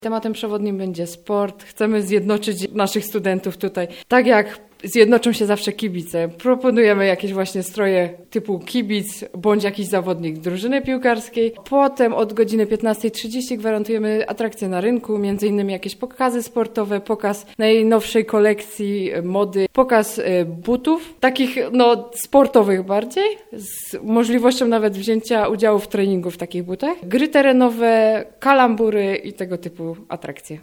Tematem przewodnim będzie sport. Chcemy zjednoczyć naszych studentów tutaj. Tak jak zjednoczą się zawsze kibice. Proponujemy jakieś właśnie stroje typu kibic bądź jakiś zawodnik drużyny piłkarskiej. Potem od godziny 15:30 gwarantujemy atrakcje na rynku, między innymi jakieś pokazy sportowe, pokaz najnowszej kolekcji mody, pokaz butów, takich sportowych bardziej, z możliwością nawet wzięcia udziału w treningu w takich butach, gry terenowe, kalambury i tego typu atrakcje.